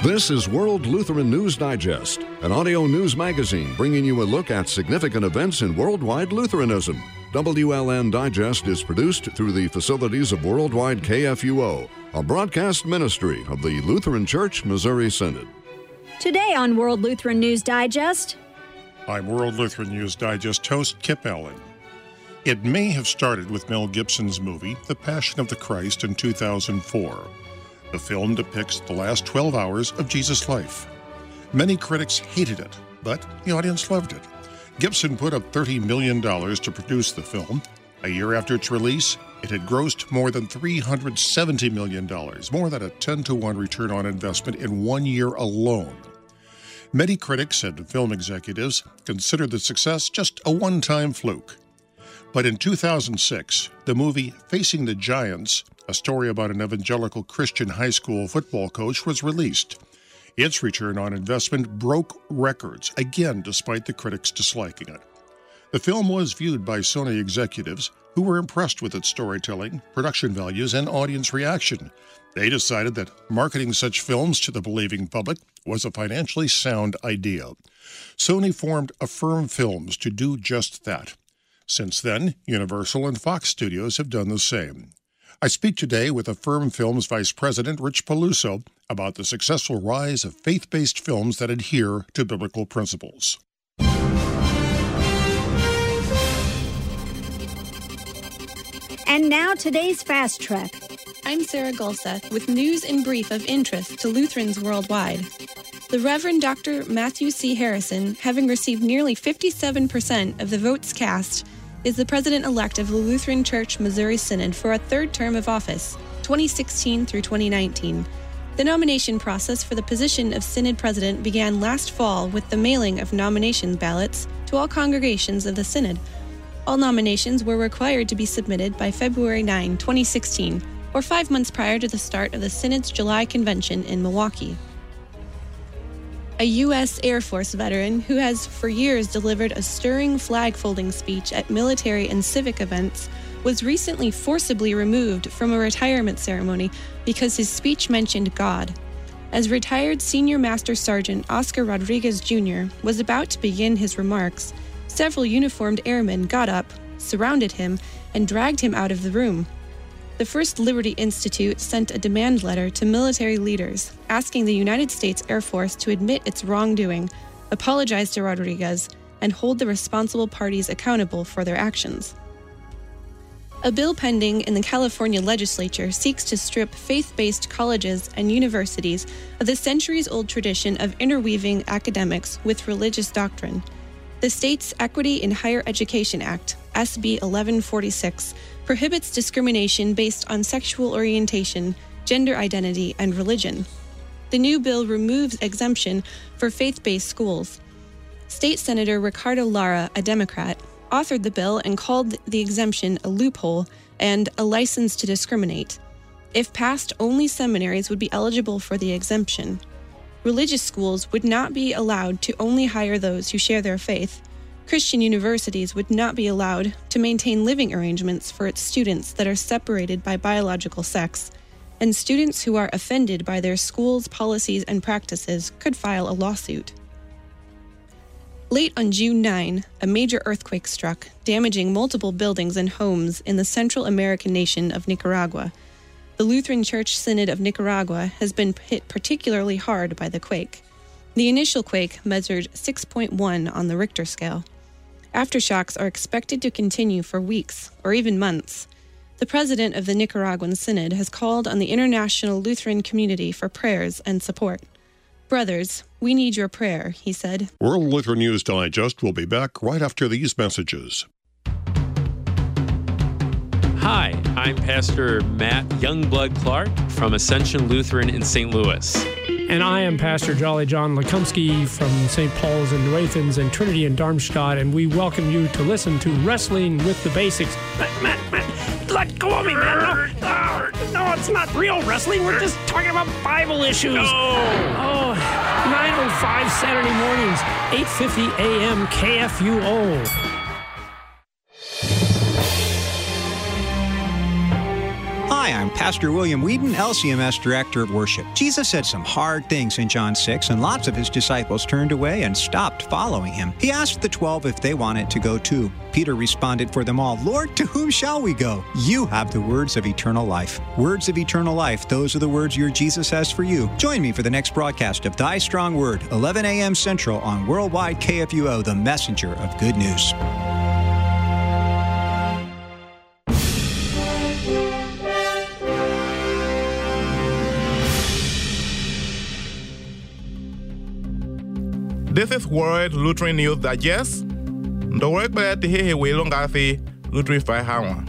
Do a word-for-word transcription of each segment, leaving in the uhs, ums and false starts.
This is World Lutheran News Digest, an audio news magazine bringing you a look at significant events in worldwide Lutheranism. W L N Digest is produced through the facilities of Worldwide K F U O, a broadcast ministry of the Lutheran Church Missouri Synod. Today on World Lutheran News Digest, I'm World Lutheran News Digest host Kip Allen. It may have started with Mel Gibson's movie, The Passion of the Christ, in two thousand four. The film depicts the last twelve hours of Jesus' life. Many critics hated it, but the audience loved it. Gibson put up thirty million dollars to produce the film. A year after its release, it had grossed more than three hundred seventy million dollars, more than a ten to one return on investment in one year alone. Many critics and film executives considered the success just a one-time fluke. But in two thousand six, the movie Facing the Giants, a story about an evangelical Christian high school football coach, was released. Its return on investment broke records, again despite the critics disliking it. The film was viewed by Sony executives who were impressed with its storytelling, production values, and audience reaction. They decided that marketing such films to the believing public was a financially sound idea. Sony formed Affirm Films to do just that. Since then, Universal and Fox Studios have done the same. I speak today with Affirm Films Vice President Rich Peluso about the successful rise of faith-based films that adhere to biblical principles. and now today's Fast Track. I'm Sarah Gulseth with news in brief of interest to Lutherans worldwide. The Reverend Doctor Matthew C. Harrison, having received nearly fifty-seven percent of the votes cast, is the president-elect of the Lutheran Church Missouri Synod for a third term of office, twenty sixteen through twenty nineteen. The nomination process for the position of Synod President began last fall with the mailing of nomination ballots to all congregations of the Synod. All nominations were required to be submitted by February ninth, twenty sixteen, or five months prior to the start of the Synod's July Convention in Milwaukee. A U S Air Force veteran who has for years delivered a stirring flag-folding speech at military and civic events was recently forcibly removed from a retirement ceremony because his speech mentioned God. As retired Senior Master Sergeant Oscar Rodriguez Junior was about to begin his remarks, several uniformed airmen got up, surrounded him, and dragged him out of the room. The First Liberty Institute sent a demand letter to military leaders asking the United States Air Force to admit its wrongdoing, apologize to Rodriguez, and hold the responsible parties accountable for their actions. A bill pending in the California legislature seeks to strip faith-based colleges and universities of the centuries-old tradition of interweaving academics with religious doctrine. The state's Equity in Higher Education Act, S B eleven forty-six, prohibits discrimination based on sexual orientation, gender identity, and religion. The new bill removes exemption for faith-based schools. State Senator Ricardo Lara, a Democrat, authored the bill and called the exemption a loophole and a license to discriminate. If passed, only seminaries would be eligible for the exemption. Religious schools would not be allowed to only hire those who share their faith. Christian universities would not be allowed to maintain living arrangements for its students that are separated by biological sex, and students who are offended by their school's policies and practices could file a lawsuit. Late on June ninth, a major earthquake struck, damaging multiple buildings and homes in the Central American nation of Nicaragua. The Lutheran Church Synod of Nicaragua has been hit particularly hard by the quake. The initial quake measured six point one on the Richter scale. Aftershocks are expected to continue for weeks or even months. The president of the Nicaraguan Synod has called on the international Lutheran community for prayers and support. Brothers, we need your prayer, he said. World Lutheran News Digest will be back right after these messages. Hi, I'm Pastor Matt Youngblood Clark from Ascension Lutheran in Saint Louis. And I am Pastor Jolly John Lekumsky from Saint Paul's in New Athens and Trinity in Darmstadt, and we welcome you to listen to Wrestling with the Basics. Matt, Matt, Matt, let go of me, man. No, no, no, it's not real wrestling. We're just talking about Bible issues. No. Oh, nine oh five Saturday mornings, eight fifty a.m. K F U O. Hi, Hi, I'm Pastor William Whedon, L C M S Director of Worship. Jesus said some hard things in John six, and lots of his disciples turned away and stopped following him. He asked the twelve if they wanted to go too. Peter responded for them all, Lord, to whom shall we go? You have the words of eternal life. Words of eternal life, those are the words your Jesus has for you. Join me for the next broadcast of Thy Strong Word, eleven a.m. Central on Worldwide K F U O, the messenger of good news. This is World Lutheran News Digest. The work by the Hehe Welongafi, Lutheran Firehound.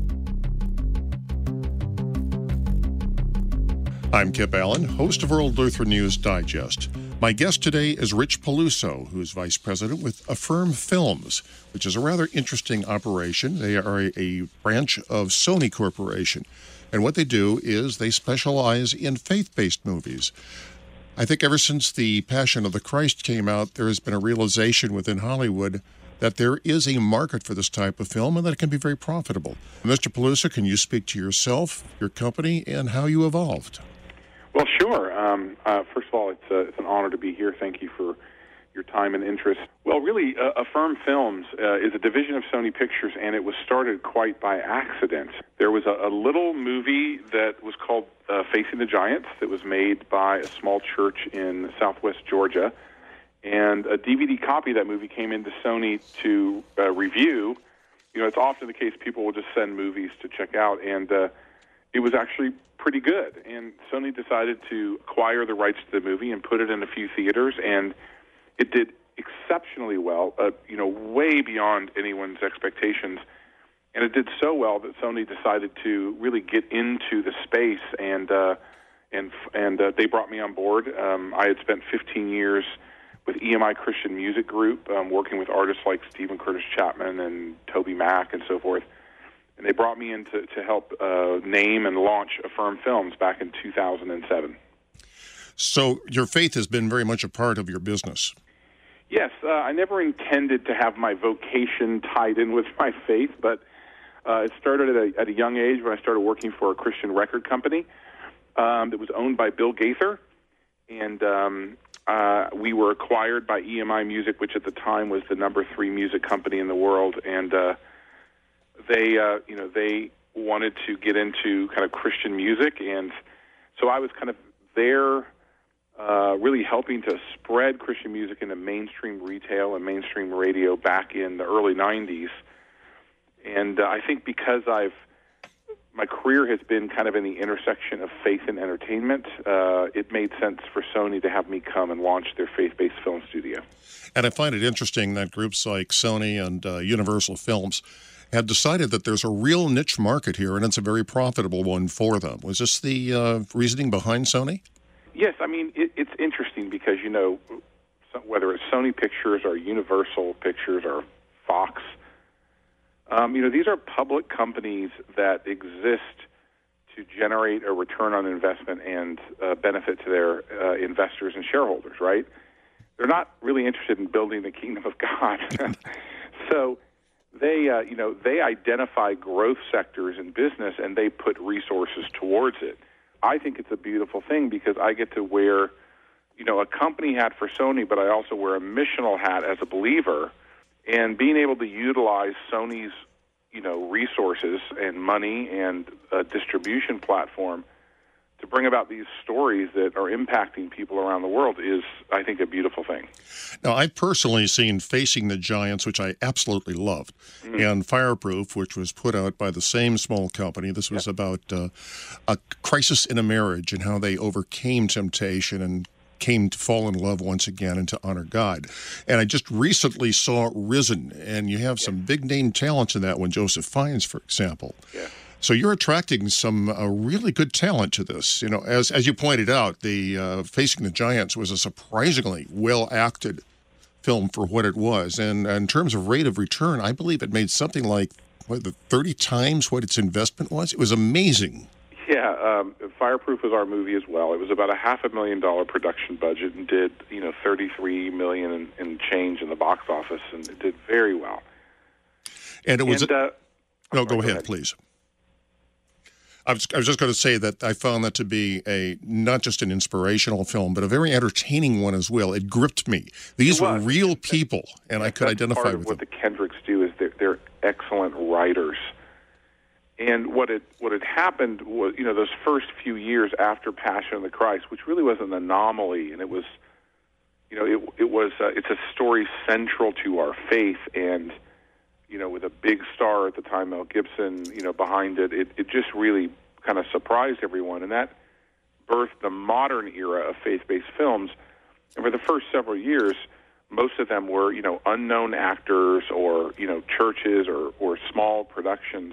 I'm Kip Allen, host of World Lutheran News Digest. My guest today is Rich Peluso, who's vice president with Affirm Films, which is a rather interesting operation. They are a, a branch of Sony Corporation, and what they do is they specialize in faith-based movies. I think ever since The Passion of the Christ came out, there has been a realization within Hollywood that there is a market for this type of film and that it can be very profitable. Mister Peluso, can you speak to yourself, your company, and how you evolved? Well, sure. Um, uh, first of all, it's, uh, it's an honor to be here. Thank you for your time and interest. Well, really, uh, Affirm Films uh, is a division of Sony Pictures, and it was started quite by accident. There was a, a little movie that was called uh, Facing the Giants that was made by a small church in southwest Georgia, and a D V D copy of that movie came into Sony to uh, review. You know, it's often the case people will just send movies to check out, and uh, it was actually pretty good. And Sony decided to acquire the rights to the movie and put it in a few theaters, and it did exceptionally well, uh, you know, way beyond anyone's expectations. And it did so well that Sony decided to really get into the space, and uh, and and uh, they brought me on board. Um, I had spent fifteen years with E M I Christian Music Group, um, working with artists like Stephen Curtis Chapman and Toby Mac and so forth. And they brought me in to, to help uh, name and launch Affirm Films back in two thousand seven. So your faith has been very much a part of your business. Yes, uh, I never intended to have my vocation tied in with my faith, but uh, it started at a, at a young age when I started working for a Christian record company um, that was owned by Bill Gaither, and um, uh, we were acquired by E M I Music, which at the time was the number three music company in the world, and uh, they, uh, you know, they wanted to get into kind of Christian music, and so I was kind of there. Uh, really helping to spread Christian music into mainstream retail and mainstream radio back in the early nineties. And uh, I think because I've my career has been kind of in the intersection of faith and entertainment, uh, it made sense for Sony to have me come and launch their faith-based film studio. And I find it interesting that groups like Sony and uh, Universal Films have decided that there's a real niche market here, and it's a very profitable one for them. Was this the uh, reasoning behind Sony? Yes, I mean, it, it's interesting because, you know, whether it's Sony Pictures or Universal Pictures or Fox, um, you know, these are public companies that exist to generate a return on investment and uh, benefit to their uh, investors and shareholders, right? They're not really interested in building the kingdom of God. So they, uh, you know, they identify growth sectors in business and they put resources towards it. I think it's a beautiful thing because I get to wear, you know, a company hat for Sony, but I also wear a missional hat as a believer. And being able to utilize Sony's, you know, resources and money and a distribution platform to bring about these stories that are impacting people around the world is, I think, a beautiful thing. Now, I've personally seen Facing the Giants, which I absolutely loved, mm-hmm. and Fireproof, which was put out by the same small company. This was yep. about uh, a crisis in a marriage and how they overcame temptation and came to fall in love once again and to honor God. And I just recently saw Risen, and you have some yeah. big-name talents in that one, Joseph Fiennes, for example. Yeah. So you're attracting some uh, really good talent to this. You know, as as you pointed out, the uh, Facing the Giants was a surprisingly well-acted film for what it was. And in terms of rate of return, I believe it made something like what, thirty times what its investment was. It was amazing. Yeah, um, Fireproof was our movie as well. It was about a half a million dollar production budget and did, you know, thirty-three million in, in change in the box office, and it did very well. And it was. And, uh, no, go, go ahead, ahead, please. I was, I was just going to say that I found that to be a not just an inspirational film, but a very entertaining one as well. It gripped me. These were real people, and I could That's identify part of with what them. the Kendricks do is they're, they're excellent writers. And what it what had happened was, you know, those first few years after Passion of the Christ, which really was an anomaly, and it was, you know, it it was uh, it's a story central to our faith, and you know, with a big star at the time, Mel Gibson, you know, behind it, it, it just really kind of surprised everyone, and that birthed the modern era of faith-based films. And for the first several years, most of them were, you know, unknown actors or, you know, churches or, or small productions.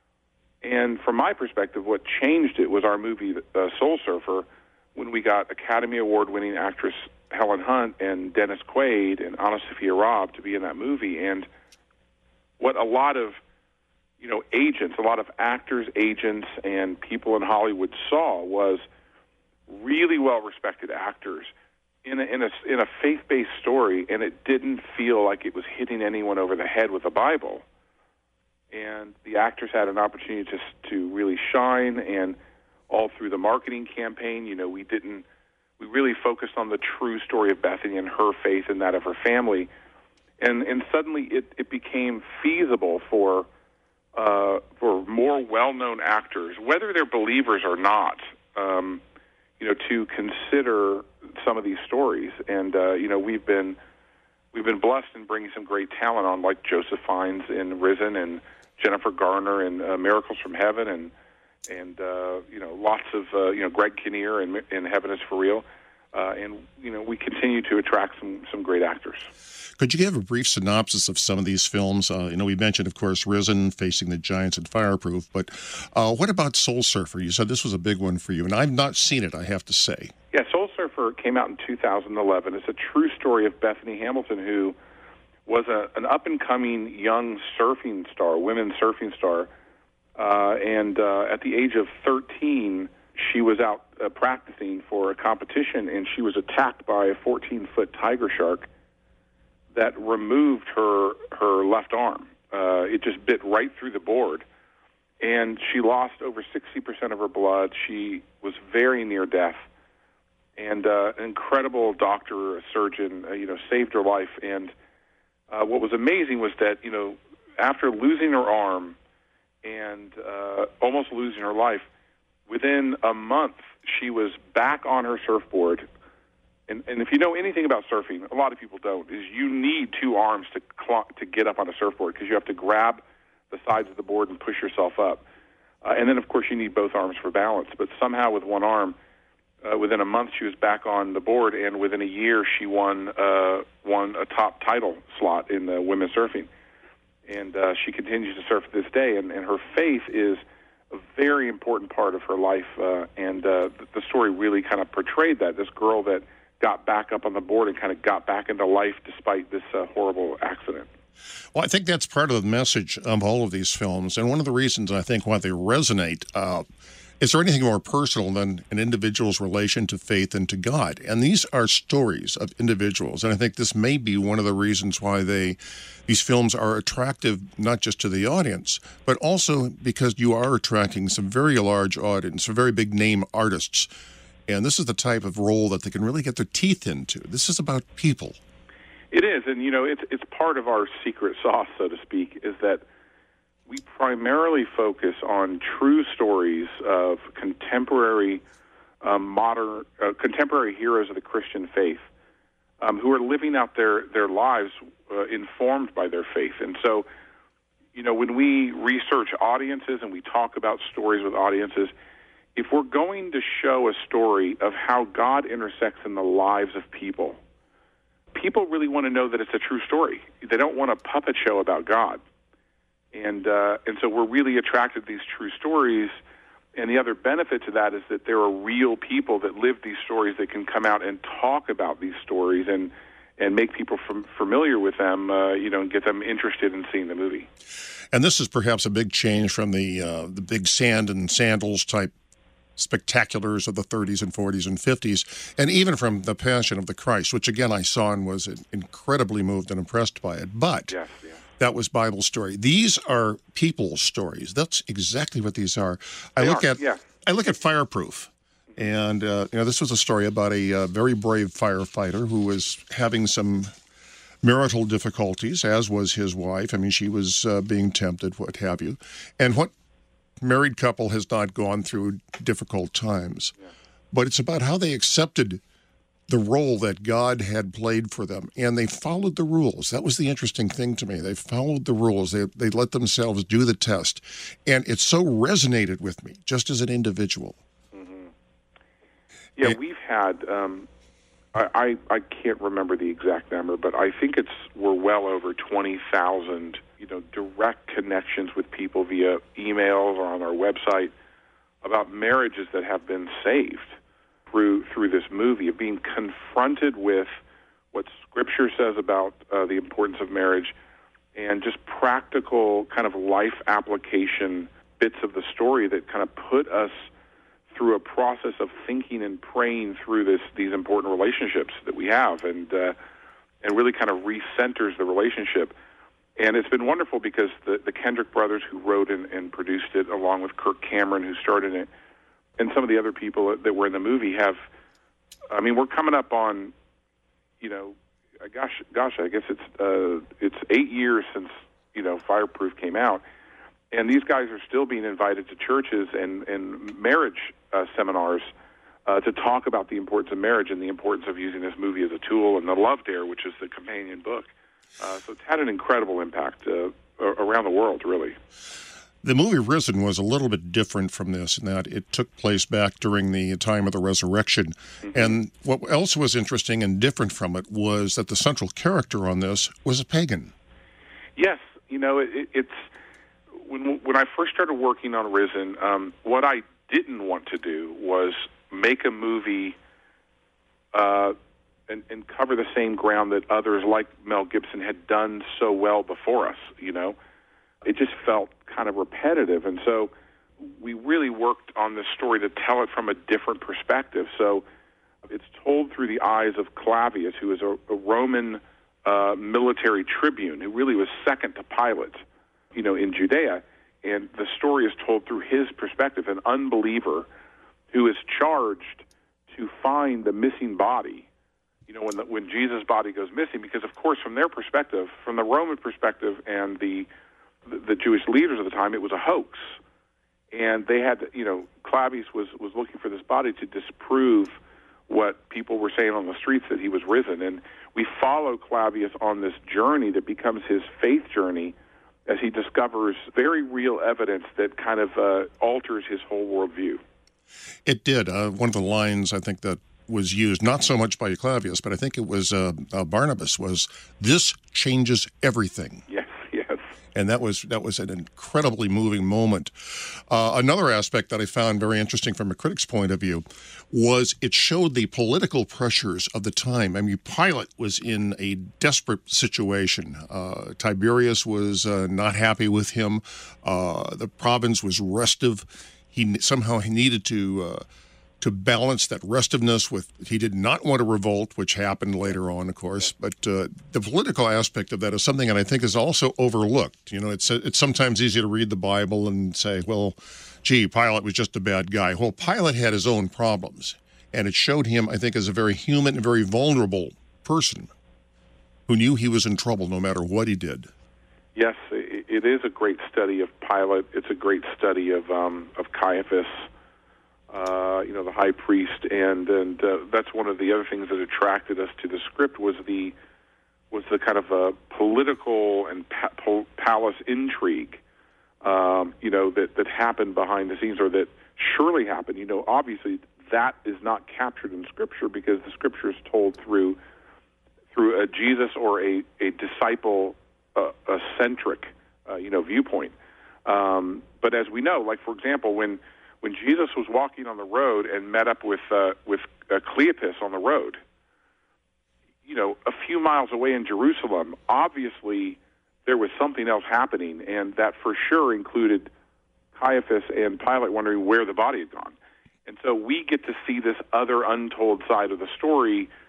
And from my perspective, what changed it was our movie, uh, Soul Surfer, when we got Academy Award-winning actress Helen Hunt and Dennis Quaid and Anna Sophia Robb to be in that movie. And what a lot of, you know, agents, a lot of actors, agents, and people in Hollywood saw was really well-respected actors in a, in a, in a faith-based story, and it didn't feel like it was hitting anyone over the head with the Bible. And the actors had an opportunity to to really shine, and all through the marketing campaign, you know, we didn't, we really focused on the true story of Bethany and her faith and that of her family. And and suddenly it, it became feasible for uh, for more well-known actors, whether they're believers or not, um, you know, to consider some of these stories. And uh, you know, we've been we've been blessed in bringing some great talent on, like Joseph Fiennes in Risen and Jennifer Garner in uh, Miracles from Heaven, and and uh, you know, lots of uh, you know, Greg Kinnear in, in Heaven is for Real. Uh, and, you know, we continue to attract some, some great actors. Could you give a brief synopsis of some of these films? Uh, you know, we mentioned, of course, Risen, Facing the Giants, and Fireproof, but uh, what about Soul Surfer? You said this was a big one for you, and I've not seen it, I have to say. Yeah, Soul Surfer came out in two thousand eleven. It's a true story of Bethany Hamilton, who was a, an up-and-coming young surfing star, women's surfing star, uh, and uh, at the age of thirteen, she was out uh, practicing for a competition, and she was attacked by a fourteen-foot tiger shark that removed her her left arm. Uh, it just bit right through the board, and she lost over sixty percent of her blood. She was very near death, and uh, an incredible doctor, a surgeon, uh, you know, saved her life. And uh, what was amazing was that, you know, after losing her arm and uh, almost losing her life, within a month, she was back on her surfboard. And, and if you know anything about surfing, a lot of people don't, is you need two arms to cl- to get up on a surfboard, because you have to grab the sides of the board and push yourself up. Uh, and then, of course, you need both arms for balance. But somehow with one arm, uh, within a month, she was back on the board, and within a year, she won uh, won a top title slot in uh, women's surfing. And uh, she continues to surf to this day, and, and her faith is a very important part of her life, uh, and uh, the story really kind of portrayed that, this girl that got back up on the board and kind of got back into life despite this uh, horrible accident. Well, I think that's part of the message of all of these films, and one of the reasons I think why they resonate. Uh, is there anything more personal than an individual's relation to faith and to God? And these are stories of individuals, and I think this may be one of the reasons why they, these films are attractive not just to the audience, but also because you are attracting some very large audience, some very big name artists. And this is the type of role that they can really get their teeth into. This is about people. It is, and you know, it's it's part of our secret sauce, so to speak, is that we primarily focus on true stories of contemporary, um, modern, uh, contemporary heroes of the Christian faith, um, who are living out their their lives uh, informed by their faith. And so, you know, when we research audiences and we talk about stories with audiences, if we're going to show a story of how God intersects in the lives of people, people really want to know that it's a true story. They don't want a puppet show about God. And uh, and so we're really attracted to these true stories. And the other benefit to that is that there are real people that live these stories that can come out and talk about these stories and and make people fam- familiar with them, uh, you know, and get them interested in seeing the movie. And this is perhaps a big change from the uh, the big sand and sandals type spectaculars of the thirties and forties and fifties, and even from The Passion of the Christ, which again I saw and was incredibly moved and impressed by it. But yes, yeah. that was Bible story. These are people's stories. That's exactly what these are. I They look are, at yeah. I look at Fireproof, and uh, you know this was a story about a uh, very brave firefighter who was having some marital difficulties, as was his wife. I mean, she was uh, being tempted, what have you, and what married couple has not gone through difficult times. Yeah. But it's about how they accepted the role that God had played for them, and they followed the rules. That was the interesting thing to me. They followed the rules. They they let themselves do the test, and it so resonated with me, just as an individual. Mm-hmm. Yeah, and, we've had, um, I, I, I can't remember the exact number, but I think it's we're well over twenty thousand, you know, direct connections with people via emails or on our website about marriages that have been saved through through this movie, of being confronted with what Scripture says about uh, the importance of marriage, and just practical kind of life application bits of the story that kind of put us through a process of thinking and praying through this these important relationships that we have, and uh, and really kind of recenters the relationship. And it's been wonderful because the, the Kendrick brothers, who wrote and, and produced it, along with Kirk Cameron, who starred in it, and some of the other people that were in the movie have, I mean, we're coming up on, you know, gosh, gosh, I guess it's uh, it's eight years since, you know, Fireproof came out, and these guys are still being invited to churches and, and marriage uh, seminars uh, to talk about the importance of marriage and the importance of using this movie as a tool, and The Love Dare, which is the companion book. Uh, so it's had an incredible impact uh, around the world, really. The movie Risen was a little bit different from this in that it took place back during the time of the resurrection. Mm-hmm. And what else was interesting and different from it was that the central character on this was a pagan. Yes. You know, it, it's when when I first started working on Risen, um, what I didn't want to do was make a movie uh, and, and cover the same ground that others like Mel Gibson had done so well before us, you know. It just felt kind of repetitive, and so we really worked on this story to tell it from a different perspective. So it's told through the eyes of Clavius, who is a, a Roman uh, military tribune who really was second to Pilate, you know, in Judea. And the story is told through his perspective, an unbeliever who is charged to find the missing body, you know, when the, when Jesus' body goes missing, because, of course, from their perspective, from the Roman perspective and the the Jewish leaders of the time, it was a hoax. And they had to, you know, Clavius was, was looking for this body to disprove what people were saying on the streets, that he was risen. And we follow Clavius on this journey that becomes his faith journey as he discovers very real evidence that kind of uh, alters his whole worldview. It did. Uh, one of the lines, I think, that was used, not so much by Clavius, but I think it was uh, uh, Barnabas, was, "This changes everything." Yes, yes. And that was that was an incredibly moving moment. Uh, another aspect that I found very interesting from a critic's point of view was it showed the political pressures of the time. I mean, Pilate was in a desperate situation. Uh, Tiberius was uh, not happy with him. Uh, the province was restive. He somehow he needed to uh, to balance that restiveness with, he did not want to revolt, which happened later on, of course. But uh, the political aspect of that is something that I think is also overlooked. You know, it's it's sometimes easy to read the Bible and say, well, gee, Pilate was just a bad guy. Well, Pilate had his own problems, and it showed him, I think, as a very human and very vulnerable person who knew he was in trouble no matter what he did. Yes, it is a great study of Pilate. It's a great study of um, of Caiaphas, uh, you know, the high priest, and and uh, that's one of the other things that attracted us to the script was the was the kind of uh, political and pa- palace intrigue, um, you know, that that happened behind the scenes, or that surely happened. You know, obviously that is not captured in Scripture because the Scripture is told through through a Jesus or a a disciple. A, a centric, uh, you know, viewpoint. Um, but as we know, like for example, when when Jesus was walking on the road and met up with uh, with uh, Cleopas on the road, you know, a few miles away in Jerusalem, obviously there was something else happening, and that for sure included Caiaphas and Pilate wondering where the body had gone. And so we get to see this other untold side of the story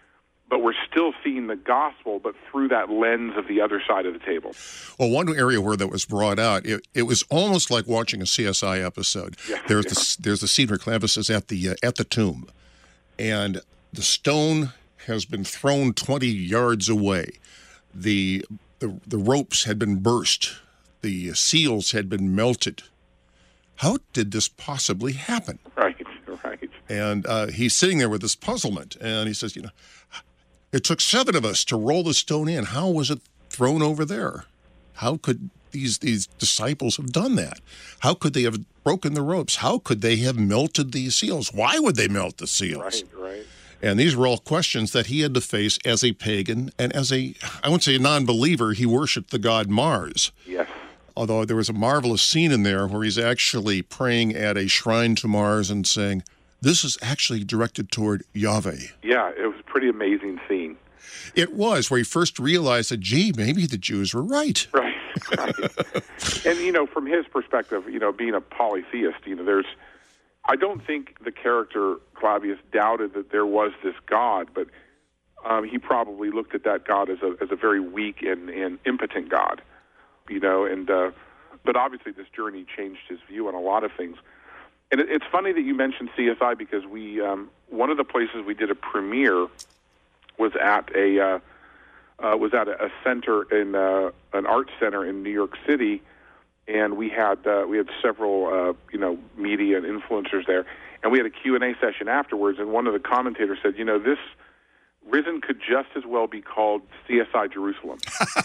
but we're still seeing the gospel, but through that lens of the other side of the table. Well, one area where that was brought out, it, it was almost like watching a C S I episode. Yeah, there's yeah. the there's the scene where Clavius is at the uh, at the tomb, and the stone has been thrown twenty yards away. The the the ropes had been burst. The seals had been melted. How did this possibly happen? Right, right. And uh, he's sitting there with this puzzlement, and he says, you know, it took seven of us to roll the stone in. How was it thrown over there? How could these these disciples have done that? How could they have broken the ropes? How could they have melted these seals? Why would they melt the seals? Right, right. And these were all questions that he had to face as a pagan and as a, I wouldn't say a non-believer. He worshipped the god Mars. Yes. Although there was a marvelous scene in there where he's actually praying at a shrine to Mars and saying, this is actually directed toward Yahweh. Yeah, it was a pretty amazing scene. It was, where he first realized that, gee, maybe the Jews were right. Right, right. And, you know, from his perspective, you know, being a polytheist, you know, there's, I don't think the character Clavius doubted that there was this God, but um, he probably looked at that God as a as a very weak and, and impotent God. You know, and uh, but obviously this journey changed his view on a lot of things. And it, it's funny that you mentioned C S I because we um, one of the places we did a premiere was at a uh, uh, was at a, a center in uh, an art center in New York City, and we had uh, we had several uh, you know media and influencers there, and we had a Q and A session afterwards. And one of the commentators said, you know, this Risen could just as well be called C S I Jerusalem.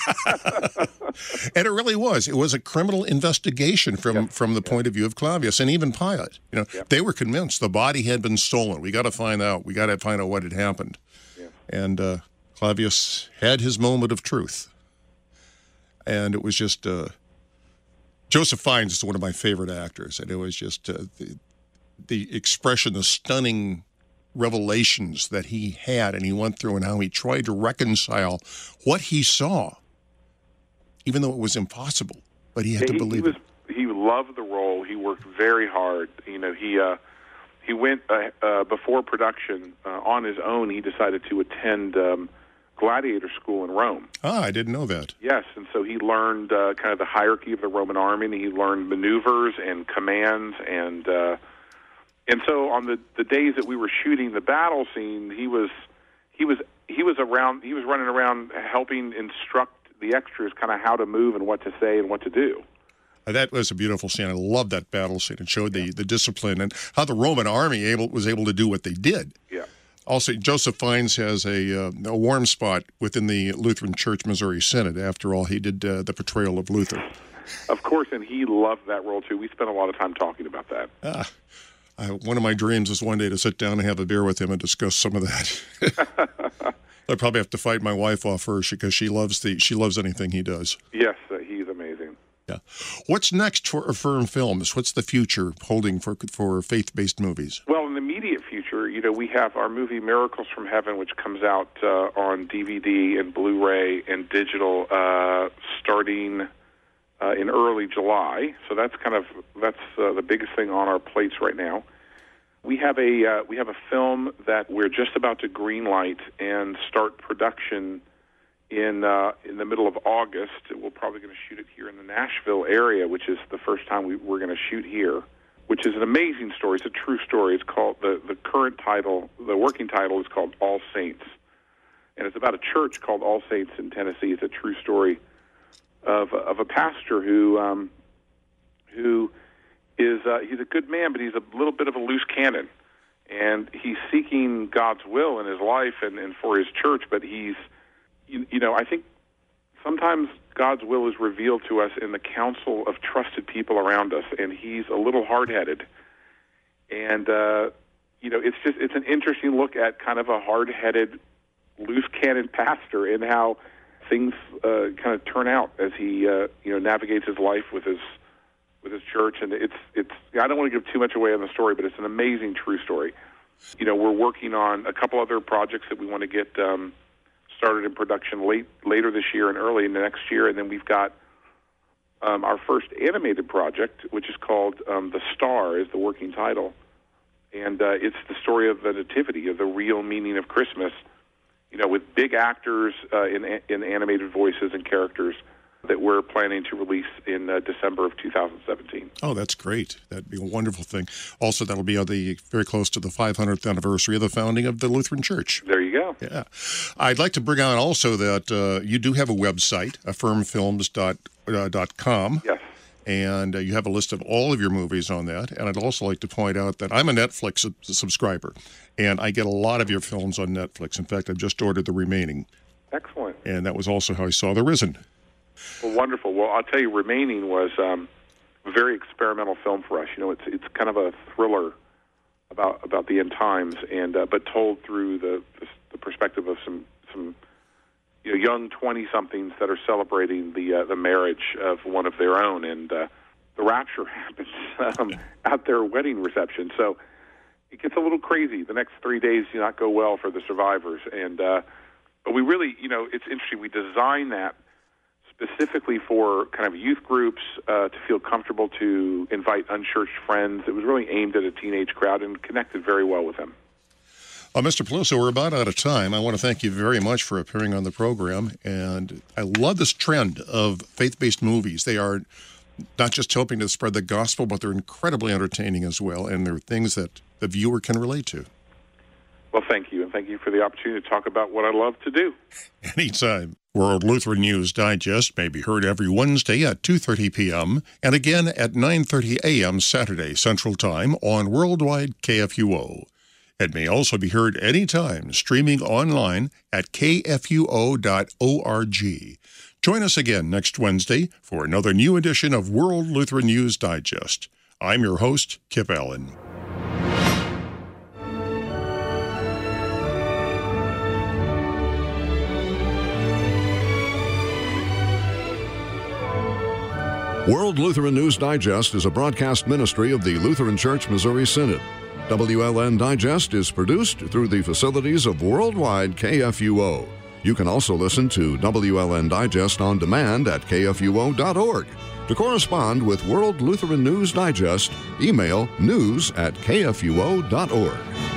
And it really was. It was a criminal investigation from, Yep. from the Yep. point of view of Clavius and even Pilate. You know, Yep. they were convinced the body had been stolen. We got to find out. We got to find out what had happened. Yep. And uh, Clavius had his moment of truth. And it was just uh, Joseph Fiennes is one of my favorite actors, and it was just uh, the, the expression, the stunning revelations that he had and he went through and how he tried to reconcile what he saw, even though it was impossible, but he had Yeah, to he, believe he was, it. He loved the role. He worked very hard. You know, he uh, he went uh, uh, before production uh, on his own. He decided to attend um, gladiator school in Rome. Ah, I didn't know that. Yes, and so he learned uh, kind of the hierarchy of the Roman army, and he learned maneuvers and commands, and uh, and so on the, the days that we were shooting the battle scene, he was he was he was around he was running around helping instruct the extras kind of how to move and what to say and what to do. Uh, That was a beautiful scene. I love that battle scene. It showed the, the discipline and how the Roman army able was able to do what they did. Yeah. Also, Joseph Fiennes has a, uh, a warm spot within the Lutheran Church Missouri Synod. After all, he did uh, the portrayal of Luther. Of course, and he loved that role too. We spent a lot of time talking about that. Ah, I, one of my dreams is one day to sit down and have a beer with him and discuss some of that. I'd probably have to fight my wife off first because she loves the she loves anything he does. Yes, uh, he's amazing. Yeah. What's next for Affirm Films? What's the future holding for for faith-based movies? Well, in the immediate future, you know, we have our movie Miracles from Heaven, which comes out uh, on D V D and Blu-ray and digital uh, starting uh, in early July. So that's kind of that's uh, the biggest thing on our plates right now. We have a uh, we have a film that we're just about to greenlight and start production in uh, in the middle of August. We're probably going to shoot it here in the Nashville area, which is the first time we, we're going to shoot here. Which is an amazing story. It's a true story. It's called the the current title, the working title is called All Saints, and it's about a church called All Saints in Tennessee. It's a true story of of a pastor who um, who. is uh, he's a good man, but he's a little bit of a loose cannon, and he's seeking God's will in his life and, and for his church. But he's, you, you know, I think sometimes God's will is revealed to us in the counsel of trusted people around us, and he's a little hard-headed. And uh, you know, it's just it's an interesting look at kind of a hard-headed, loose cannon pastor and how things uh, kind of turn out as he uh, you know navigates his life with his. with his church, and it's it's. I don't want to give too much away on the story, but it's an amazing true story. You know, we're working on a couple other projects that we want to get um, started in production late later this year and early in the next year, and then we've got um, our first animated project, which is called um, The Star, is the working title, and uh, it's the story of the Nativity, of the real meaning of Christmas, you know, with big actors uh, in in animated voices and characters that we're planning to release in uh, December of two thousand seventeen. Oh, that's great. That'd be a wonderful thing. Also, that'll be on the very close to the five hundredth anniversary of the founding of the Lutheran Church. There you go. Yeah. I'd like to bring out also that uh, you do have a website, affirm films dot com. Yes. And uh, you have a list of all of your movies on that. And I'd also like to point out that I'm a Netflix sub- subscriber, and I get a lot of your films on Netflix. In fact, I've just ordered the remaining. Excellent. And that was also how I saw The Risen. Well, wonderful. Well, I'll tell you, Remaining was um, a very experimental film for us. You know, it's it's kind of a thriller about about the end times, and uh, but told through the the perspective of some some you know, young twenty-somethings that are celebrating the uh, the marriage of one of their own, and uh, the rapture happens um, at their wedding reception. So it gets a little crazy. The next three days do not go well for the survivors, and uh, but we really, you know, it's interesting. We designed that specifically for kind of youth groups uh, to feel comfortable to invite unchurched friends. It was really aimed at a teenage crowd and connected very well with them. Uh, Mister Peluso, we're about out of time. I want to thank you very much for appearing on the program. And I love this trend of faith-based movies. They are not just helping to spread the gospel, but they're incredibly entertaining as well. And they're things that the viewer can relate to. Well, thank you. And thank you for the opportunity to talk about what I love to do. Anytime. World Lutheran News Digest may be heard every Wednesday at two thirty p.m. and again at nine thirty a.m. Saturday Central Time on Worldwide K F U O. It may also be heard anytime streaming online at k f u o dot org. Join us again next Wednesday for another new edition of World Lutheran News Digest. I'm your host, Kip Allen. World Lutheran News Digest is a broadcast ministry of the Lutheran Church Missouri Synod. W L N Digest is produced through the facilities of Worldwide K F U O. You can also listen to W L N Digest on demand at k f u o dot org. To correspond with World Lutheran News Digest, email news at k f u o dot org.